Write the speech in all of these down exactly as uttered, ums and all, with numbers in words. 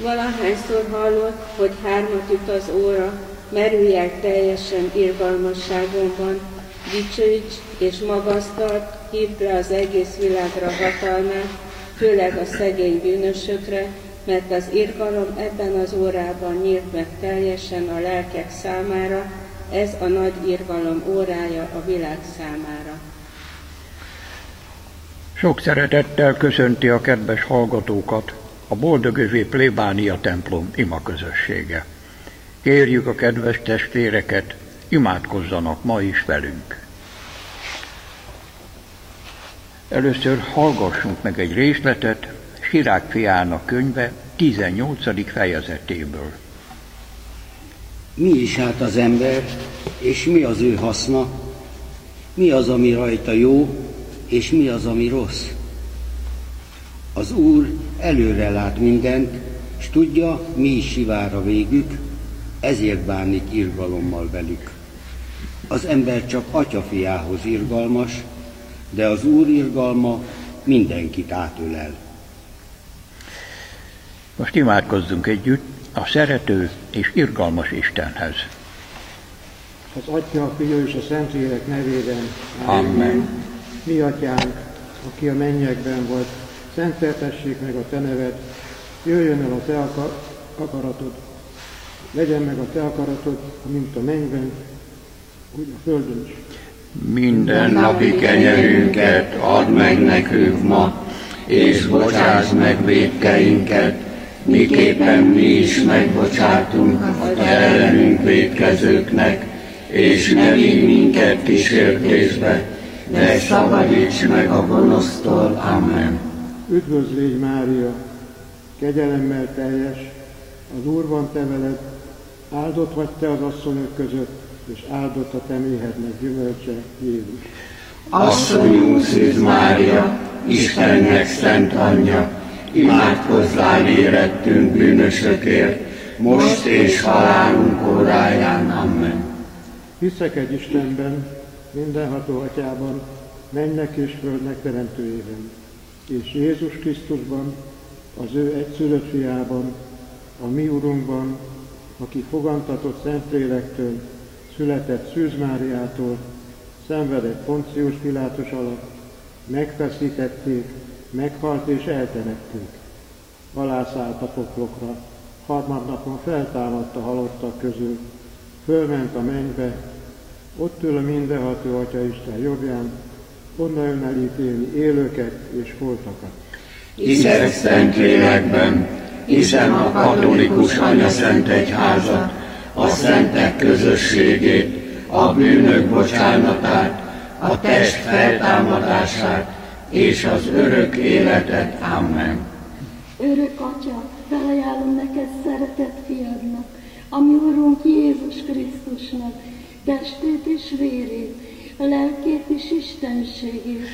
Valahányszor hallott, hogy hármat üt az óra, merülj el teljesen irgalmasságomban, dicsőíts és magasztalt, hívd le az egész világra hatalmát, főleg a szegény bűnösökre, mert az irgalom ebben az órában nyílt meg teljesen a lelkek számára, ez a nagy irgalom órája a világ számára. Sok szeretettel köszönti a kedves hallgatókat a Boldogövé plébánia templom imaközössége. Kérjük a kedves testvéreket, imádkozzanak ma is velünk. Először hallgassunk meg egy részletet Sirák fiának könyve tizennyolcadik fejezetéből. Mi is hát az ember, és mi az ő haszna? Mi az, ami rajta jó, és mi az, ami rossz? Az Úr előre lát mindent, s tudja, mi is sivár a végük, ezért bánik irgalommal velük. Az ember csak atyafiához irgalmas, de az Úr irgalma mindenkit átölel. Most imádkozzunk együtt a szerető és irgalmas Istenhez. Az Atya, a Fiú és a Szentlélek nevében. Amen. Mi Atyánk, aki a mennyekben vagy, szenteltessék meg a Te neved, jöjjön el a Te akaratod, legyen meg a Te akaratod, mint a mennyben, úgy a földön is. Minden napi kenyerünket add meg nekünk ma, és bocsáss meg vétkeinket, miképpen mi is megbocsátunk az ellenünk vétkezőknek, és ne vigy minket kísértésbe, de szabadíts meg a gonosztól. Amen. Üdvözl légy, Mária, kegyelemmel teljes, az Úr van te veled, áldott vagy te az asszonyok között, és áldott a te méhednek gyümölcse, Jézus. Asszonyunk Szűz Mária, Istennek szent anyja, imádkozzál érettünk bűnösökért, most és halálunk óráján. Amen. Hiszek egy Istenben, mindenható Atyában, mennek és földnek teremtőjében, és Jézus Krisztusban, az ő egyszülött fiában, a mi Urunkban, aki fogantatott Szentlélektől, született Szűz Máriától, szenvedett Poncius Pilátus alatt, megfeszítették, meghalt és eltemették. Alászállt a poklokra, harmadnapon feltámadt a halottak közül, fölment a mennybe, ott ül a mindenható Atya Isten jobbján, onnan jön elítélni élőket és holtakat. Hiszek Szentlélekben, hiszem a katolikus anyaszent egyházat, a szentek közösségét, a bűnök bocsánatát, a test feltámadását és az örök életet. Amen. Örök Atya, felajánlom neked szeretett fiadnak, a mi Urunk Jézus Krisztusnak, testét és vérét, lelkét és istenségét,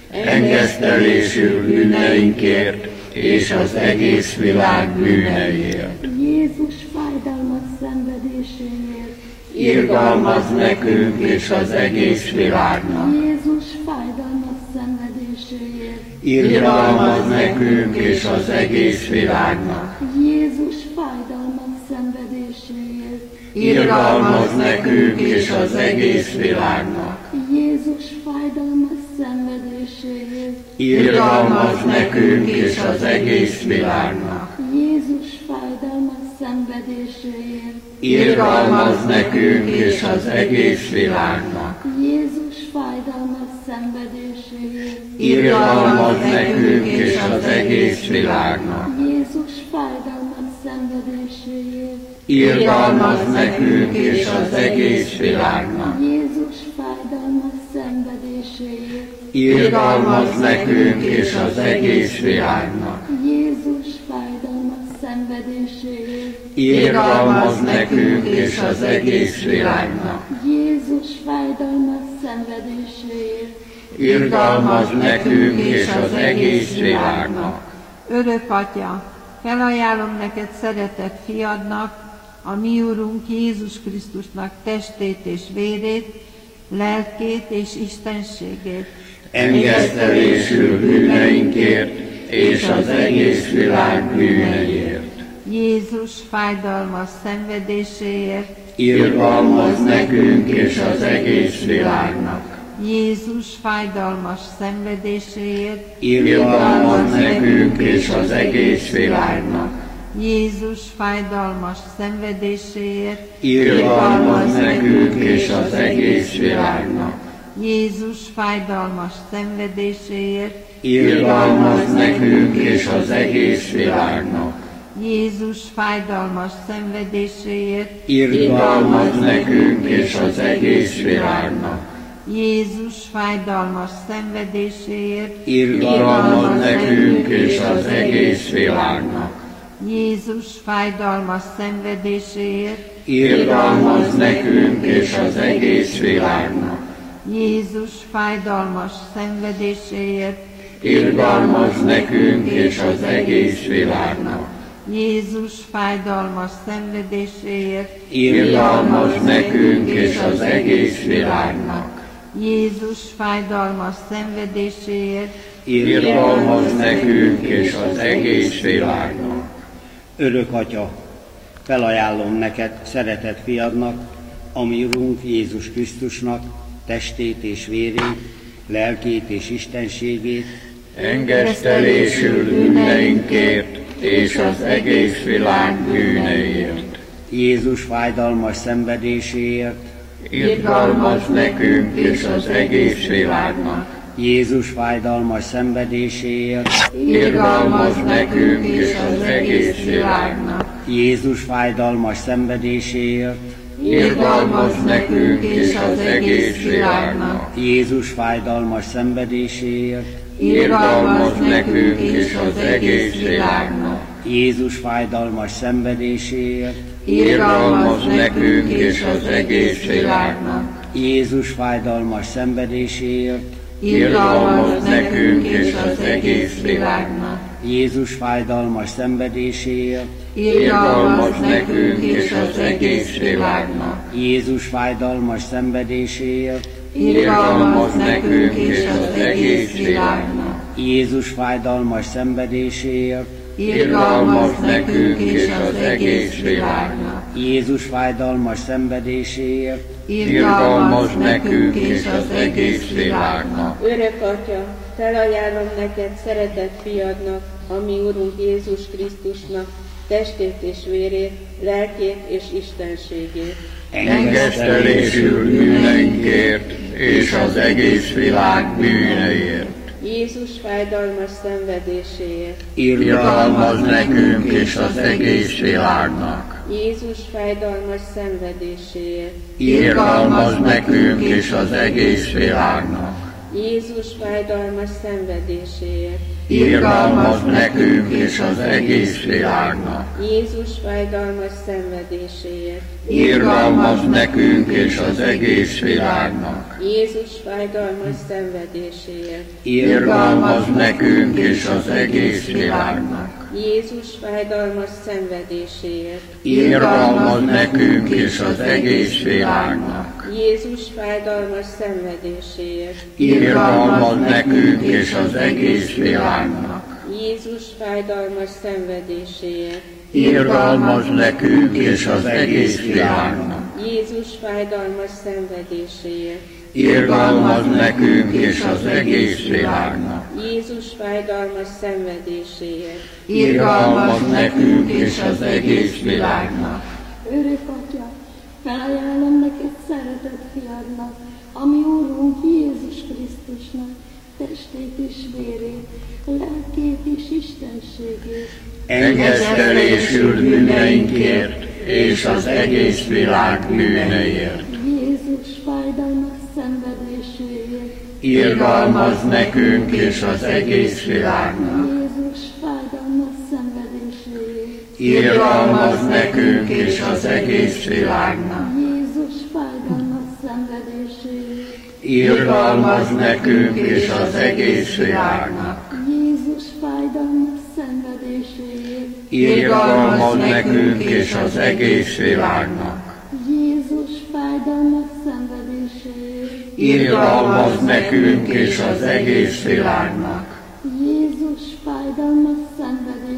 engesztelésül bűneinkért és az egész világ bűneiért. Jézus fájdalmas szenvedéséért, irgalmazz nekünk és az egész világnak. Jézus fájdalmas szenvedéséért, irgalmazz nekünk és az egész világnak. Jézus fájdalmas szenvedéséért, irgalmazz nekünk és az egész világnak. Jézus fájdalmas szenvedéséért, irgalmazz nekünk és az egész világnak. Jézus fájdalmas szenvedéséért, irgalmazz nekünk és az egész világnak. Jézus fájdalmas szenvedéséért, irgalmazz nekünk és az egész világnak. Jézus fájdalmas szenvedéséért, irgalmazz nekünk és az egész világnak. Jézus fájdalmas szenvedéséért, irgalmazz nekünk és az egész világnak. Jézus fájdalmas szenvedéséért, irgalmazz nekünk és az egész világnak. Jézus fájdalmas szenvedéséért, irgalmazz nekünk és az egész világnak. Örök Atya, felajánlom neked szeretett fiadnak, a mi Urunk Jézus Krisztusnak testét és vérét, lelkét és istenségét, engesztelésül bűneinkért és az egész világ bűneiért. Jézus fájdalmas szenvedéséért, irgalmaz nekünk és az egész világnak. Jézus fájdalmas szenvedéséért, irgalmaz nekünk és az egész világnak. Jézus fájdalmas szenvedéséért, irgalmaz nekünk és az egész világnak. Jézus fájdalmas szenvedéséért, irgalmaz nekünk és az egész világnak. Jézus fájdalmas szenvedéséért, irgalmaz nekünk és az egész világnak. Jézus fájdalmas szenvedéséért, irgalmaz nekünk és az egész világnak. Jézus fájdalmas szenvedéséért, irgalmaz nekünk és az egész világnak. Jézus fájdalmas szenvedéséért, irgalmaz nekünk és az egész világnak. Jézus fájdalmas szenvedéséért, irgalmaz nekünk és az egész világnak. Jézus fájdalmas szenvedéséért, irgalmaz nekünk és az egész világnak. Örök Atya, felajánlom neked, szeretett fiadnak, a mi Urunk Jézus Krisztusnak testét és vérét, lelkét és istenségét, engesztelésül bűneinkért és az egész világ bűneiért. Jézus fájdalmas szenvedéséért, irgalmaz nekünk és az egész világnak. Jézus fájdalmas szenvedéséért, irgalmaz nekünk és az egész világnak. Jézus fájdalmas szenvedéséért, irgalmaz nekünk és az egész világnak. Jézus fájdalmas szenvedéséért, irgalmaz nekünk és az egész világnak. Jézus fájdalmas szenvedéséért, irgalmaz nekünk és az egész világnak. Jézus fájdalmas szenvedéséért, irgalmaz nekünk és az egész világnak. Jézus fájdalmas szenvedéséért, irgalmaz nekünk és az egész világnak. Jézus fájdalmas szenvedéséért, irgalmaz nekünk és az egész világnak. Jézus fájdalmas szenvedéséért, irgalmaz nekünk és az egész világnak. Jézus fájdalmas szenvedéséért, irgalmaz nekünk és az egész világnak. Örök Atya, felajánlom neked, szeretett fiadnak, a mi Urunk Jézus Krisztusnak testét és vérét, lelkét és istenségét. Engesztelésül bűneinkért és az egész világ bűneiért. Jézus fájdalmas szenvedéséért, irgalmaz nekünk és az egész világnak. Jézus fájdalmas szenvedéséért, irgalmaz nekünk és az egész világnak. Jézus fájdalmas szenvedéséért, irgalmaz nekünk és az egész világnak. Jézus fájdalmas szenvedéséért, irgalmaz nekünk és az egész világnak. Jézus fájdalmas szenvedéséért, irgalmaz nekünk és az egész világnak. Jézus fájdalmas szenvedéséért, irgalmaz nekünk és az egész világnak. Jézus fájdalmas szenvedéséért, irgalmaz nekünk és az egész világnak. Jézus fájdalmas szenvedéséért, irgalmaz nekünk és az egész világnak. Jézus fájdalmas szenvedéséért, irgalmaz nekünk és az egész világnak. Jézus fájdalmas szenvedéséért, irgalmaz nekünk és az egész világnak. Örök Atya, felajánlom neked, szeretett fiadnak, a mi Úrunk Jézus Krisztusnak testét és vérét, lelkét és istenségét, engesztelésül bűneinkért és az egész világ bűneiért. Jézus fájdalmas szenvedéséért, irgalmaz nekünk és az egész világnak. Jézus fájdalmas szenvedéséért, irgalmaz nekünk és az egész világnak. Jézus fájdalmas szenvedéséért, irgalmaz nekünk és az egész világnak. Jézus fájdalmas szenvedéséért, irgalmaz nekünk és az egész világnak. Jézus fájdalmas szenvedéséért, irgalmaz nekünk és az egész világnak. Jézus fájdalmas szenvedéséért,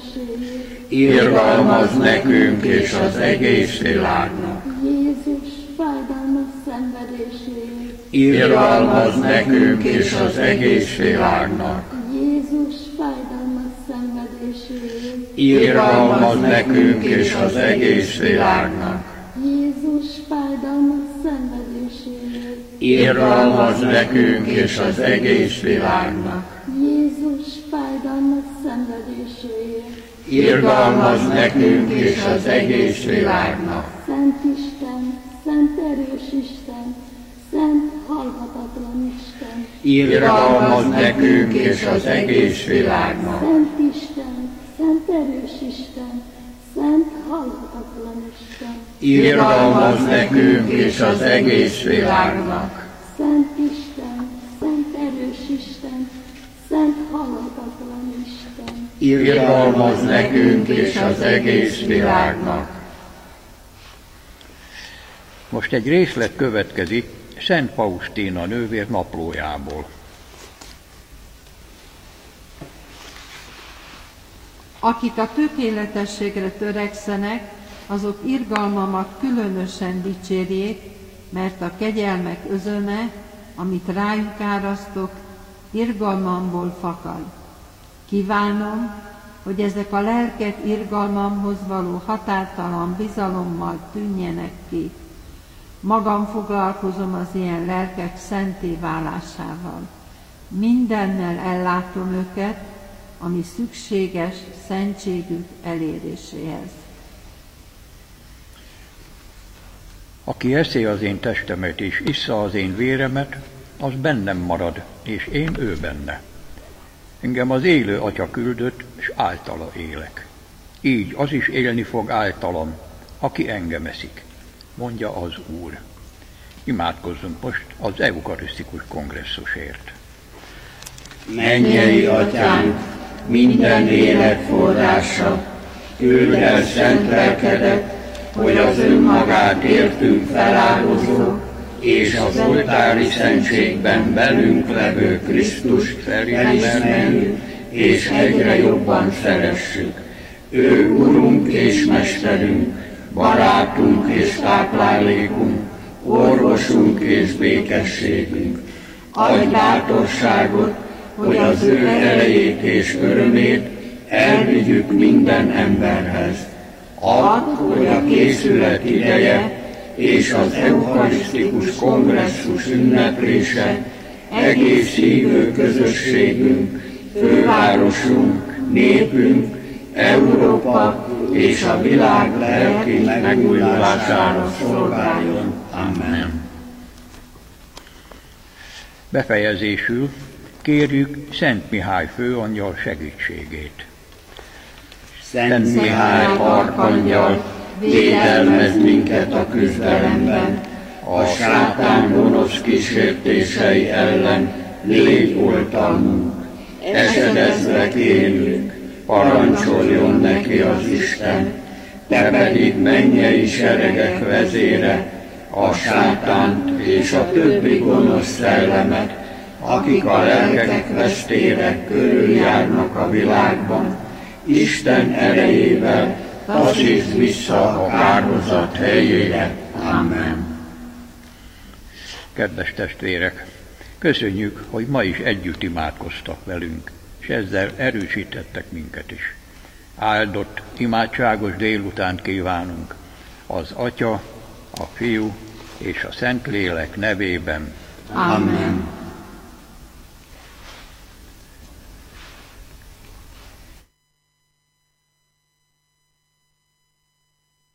szenvedéséért. Irgalmazz nekünk és az egész világnak. Jézus fájdalmas szenvedéséért. Irgalmazz nekünk és az egész világnak. Jézus fájdalmas szenvedéséért. Irgalmazz nekünk és az egész világnak. Jézus fájdalmas szenvedéséért. Irgalmazz nekünk és az egész világnak. Jézus fájdalmas szenvedéséért. Irgalmazz nekünk és az egész világnak. Szent Isten, szent erős Isten, szent halhatatlan Isten. Irgalmazz nekünk és az egész világnak. Szent Isten, szent erős Isten, szent halhatatlan Isten. Irgalmazz nekünk és az egész világnak. Szent Isten, szent erős Isten, szent halhatatlan Isten. Irgalmazz nekünk és az egész világnak. Most egy részlet következik Szent Faustína nővér naplójából. Akik a tökéletességre törekszenek, azok irgalmamat különösen dicsérjék, mert a kegyelmek özöne, amit rájuk árasztok, irgalmamból fakad. Kívánom, hogy ezek a lelkek irgalmamhoz való határtalan bizalommal tűnjenek ki. Magam foglalkozom az ilyen lelkek szenté válásával. Mindennel ellátom őket, ami szükséges szentségük eléréséhez. Aki eszi az én testemet és issza az én véremet, az bennem marad, és én ő benne. Engem az élő Atya küldött, és általa élek. Így az is élni fog általam, aki engem eszik, mondja az Úr. Imádkozzunk most az eukarisztikus kongresszusért. Mennyei Atyánk, minden élet forrása, küld el szent lelkedet, hogy az önmagát értünk feláldozó, és az oltári szentségben velünk levő Krisztust felismerjük, és egyre jobban szeressük. Ő Urunk és Mesterünk, barátunk és táplálékunk, orvosunk és békességünk. Adj bátorságot, hogy az ő erejét és örömét elvigyük minden emberhez. Add, hogy a készület ideje és az eukarisztikus kongresszus ünneplése egész hívő közösségünk, fővárosunk, népünk, Európa és a világ lelki megújulására szolgáljon. Amen. Befejezésül kérjük Szent Mihály főangyal segítségét. Szent Mihály arkangyal, védelmezd minket a küzdelemben, a sátán gonosz kísértései ellen légy oltalmunk. Esedezve kérjük, parancsoljon neki az Isten, te pedig mennyei seregek vezére, a sátánt és a többi gonosz szellemet, akik a lelkek vesztére körüljárnak a világban, Isten erejével taszítsd vissza a kárhozat helyére. Amen. Kedves testvérek, köszönjük, hogy ma is együtt imádkoztak velünk, és ezzel erősítettek minket is. Áldott, imádságos délutánt kívánunk az Atya, a Fiú és a Szentlélek nevében. Amen.